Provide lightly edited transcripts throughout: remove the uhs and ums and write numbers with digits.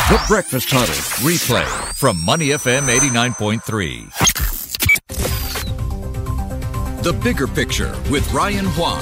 The Breakfast Huddle replay from Money FM 89.3. The Bigger Picture with Ryan Huang.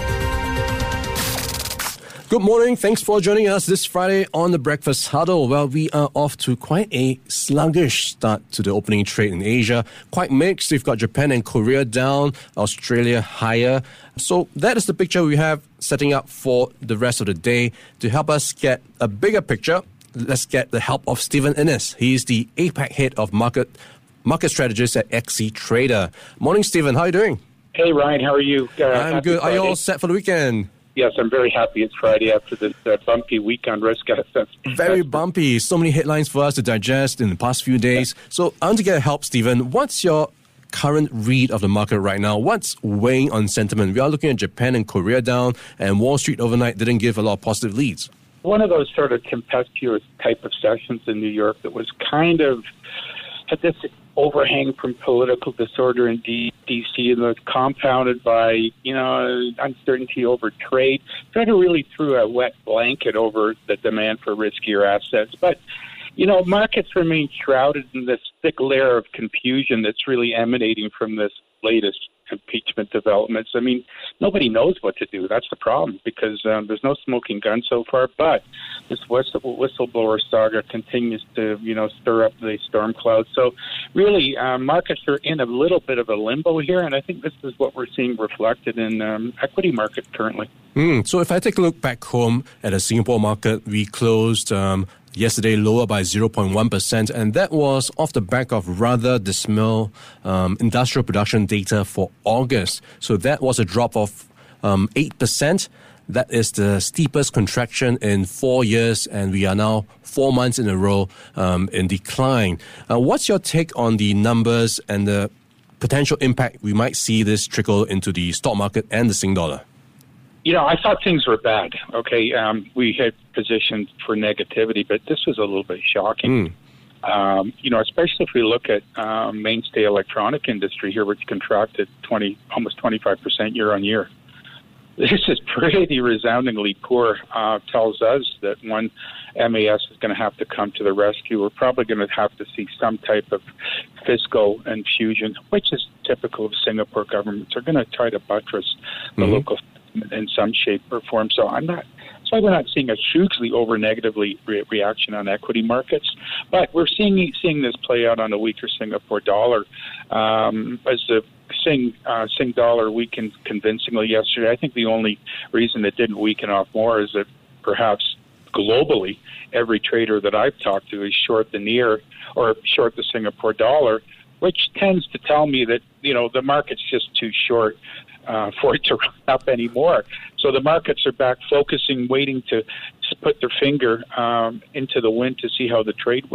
Good morning. Thanks for joining us this Friday on the Breakfast Huddle. Well, we are off to quite a sluggish start to the opening trade in Asia. Quite mixed. We've got Japan and Korea down, Australia higher. So that is the picture we have setting up for the rest of the day. To help us get a bigger picture, let's get the help of Stephen Innes. He's the APAC head of market strategist at XC Trader. Morning, Stephen. How are you doing? Hey, Ryan. How are you? I'm good. Are you all set for the weekend? Yes, I'm very happy it's Friday after this bumpy week on risk assets. Very bumpy. So many headlines for us to digest in the past few days. So I want to get help, Stephen. What's your current read of the market right now? What's weighing on sentiment? We are looking at Japan and Korea down, and Wall Street overnight didn't give a lot of positive leads. One of those sort of tempestuous type of sessions in New York that was kind of had this overhang from political disorder in D.C. and was compounded by, uncertainty over trade. Sort of really threw a wet blanket over the demand for riskier assets. But, markets remain shrouded in this thick layer of confusion that's really emanating from this latest impeachment developments. I mean, nobody knows what to do. That's the problem, because there's no smoking gun so far. But this whistleblower saga continues to, stir up the storm clouds. So really, markets are in a little bit of a limbo here, and I think this is what we're seeing reflected in equity market currently. So if I take a look back home at the Singapore market, we closed yesterday lower by 0.1%, and that was off the back of rather dismal industrial production data for August. So that was a drop of 8%. That is the steepest contraction in 4 years, and we are now 4 months in a row in decline. What's your take on the numbers and the potential impact we might see this trickle into the stock market and the Sing dollar? I thought things were bad. Okay, we had positioned for negativity, but this was a little bit shocking. Especially if we look at mainstay electronic industry here, which contracted almost 25% year on year. This is pretty resoundingly poor. Tells us that one, MAS is going to have to come to the rescue. We're probably going to have to see some type of fiscal infusion, which is typical of Singapore governments. They're going to try to buttress the local in some shape or form. So we're not seeing a hugely over negatively reaction on equity markets, but we're seeing this play out on a weaker Singapore dollar. As the Sing dollar weakened convincingly yesterday, I think the only reason it didn't weaken off more is that perhaps globally every trader that I've talked to is short the near or short the Singapore dollar, which tends to tell me that the market's just too short for it to run up anymore. So the markets are back focusing, waiting to put their finger into the wind to see how the trade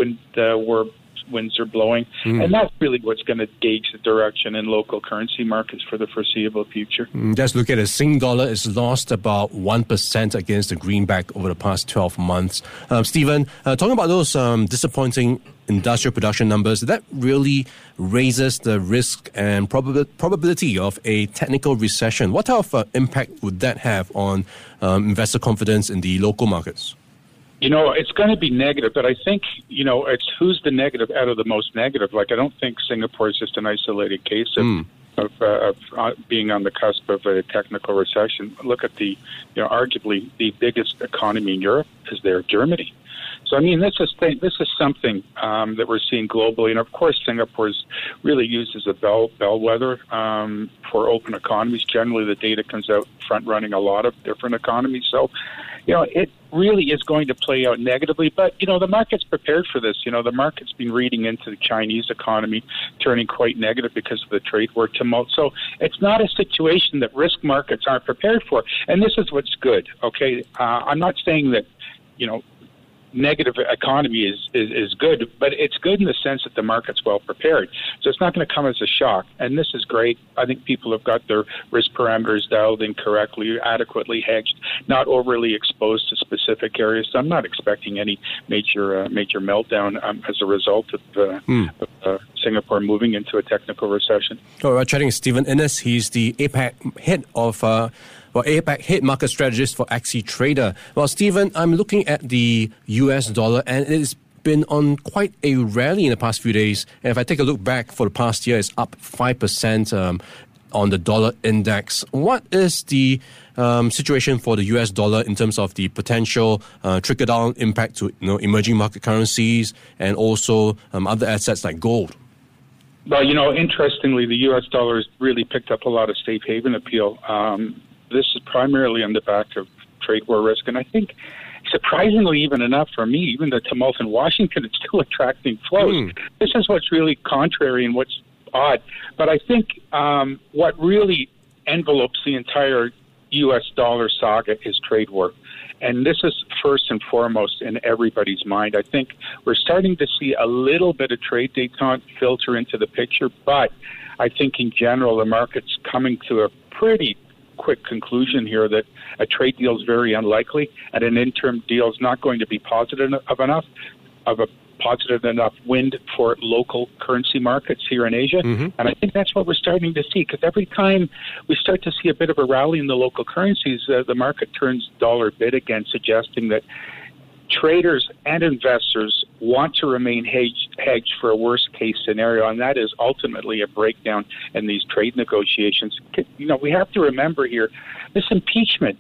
winds are blowing. And that's really what's going to gauge the direction in local currency markets for the foreseeable future. Just look at it. Sing dollar has lost about 1% against the greenback over the past 12 months. Stephen, talking about those disappointing industrial production numbers, that really raises the risk and probability of a technical recession. What type of impact would that have on investor confidence in the local markets? It's going to be negative, but I think, it's who's the negative out of the most negative. Like, I don't think Singapore is just an isolated case of being on the cusp of a technical recession. Look at arguably the biggest economy in Europe is there, Germany. So, this is something that we're seeing globally. And, of course, Singapore is really used as a bellwether for open economies. Generally, the data comes out front-running a lot of different economies. So, it really is going to play out negatively. But, the market's prepared for this. The market's been reading into the Chinese economy turning quite negative because of the trade war tumult. So it's not a situation that risk markets aren't prepared for. And this is what's good, okay? I'm not saying that, negative economy is good, but it's good in the sense that the market's well prepared. So it's not going to come as a shock. And this is great. I think people have got their risk parameters dialed in correctly, adequately hedged, not overly exposed to specific areas. So I'm not expecting any major meltdown as a result of Singapore moving into a technical recession. We're chatting with Stephen Innes. He's the APAC head of APAC head market strategist for Axie Trader. Well, Stephen, I'm looking at the US dollar, and it's been on quite a rally in the past few days. And if I take a look back for the past year, it's up 5% on the dollar index. What is the situation for the US dollar in terms of the potential trickle-down impact to emerging market currencies and also other assets like gold? Well, interestingly, the U.S. dollar has really picked up a lot of safe haven appeal. This is primarily on the back of trade war risk, and I think surprisingly even enough for me, even the tumult in Washington is still attracting flows. This is what's really contrary and what's odd. But I think what really envelopes the entire U.S. dollar saga is trade war. And this is first and foremost in everybody's mind. I think we're starting to see a little bit of trade détente filter into the picture, but I think in general the market's coming to a pretty quick conclusion here that a trade deal is very unlikely and an interim deal is not going to be positive enough wind for local currency markets here in Asia. And I think that's what we're starting to see, because every time we start to see a bit of a rally in the local currencies, the market turns dollar bid again, suggesting that traders and investors want to remain hedged for a worst case scenario, and that is ultimately a breakdown in these trade negotiations. We have to remember here, this impeachment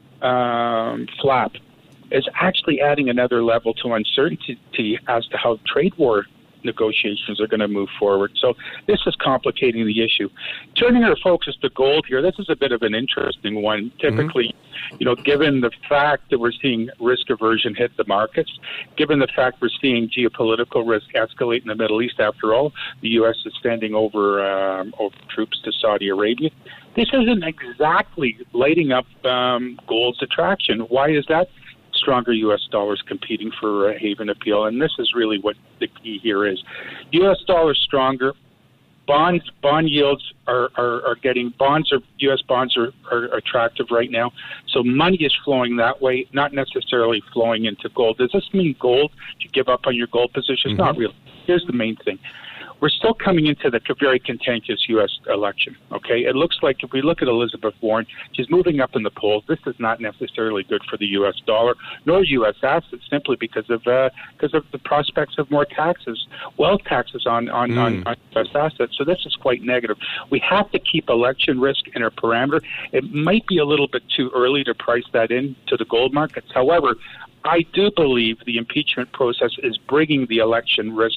flap is actually adding another level to uncertainty as to how trade war negotiations are going to move forward. So this is complicating the issue. Turning our focus to gold here, this is a bit of an interesting one. Typically, given the fact that we're seeing risk aversion hit the markets, given the fact we're seeing geopolitical risk escalate in the Middle East, after all, the U.S. is standing over troops to Saudi Arabia. This isn't exactly lighting up gold's attraction. Why is that? Stronger U.S. dollars competing for haven appeal, and this is really what the key here is. U.S. dollars stronger, bond yields are getting U.S. bonds are attractive right now, so money is flowing that way, not necessarily flowing into gold. Does this mean gold? You give up on your gold position? Not really. Here's the main thing. We're still coming into the very contentious U.S. election, okay? It looks like if we look at Elizabeth Warren, she's moving up in the polls. This is not necessarily good for the U.S. dollar, nor U.S. assets, simply because of the prospects of more taxes, wealth taxes on U.S. assets. So this is quite negative. We have to keep election risk in our parameter. It might be a little bit too early to price that into the gold markets. However, I do believe the impeachment process is bringing the election risk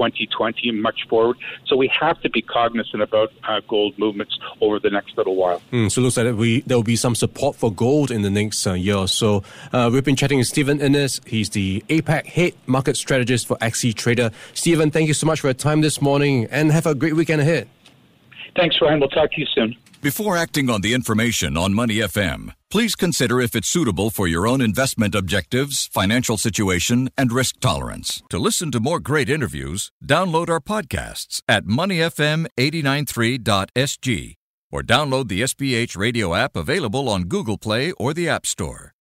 2020 much forward. So we have to be cognizant about gold movements over the next little while. So it looks like there will be some support for gold in the next year or so. We've been chatting with Stephen Innes. He's the APAC head market strategist for Axie Trader. Stephen, thank you so much for your time this morning, and have a great weekend ahead. Thanks, Ryan. We'll talk to you soon. Before acting on the information on Money FM, please consider if it's suitable for your own investment objectives, financial situation, and risk tolerance. To listen to more great interviews, download our podcasts at moneyfm893.sg or download the SPH radio app available on Google Play or the App Store.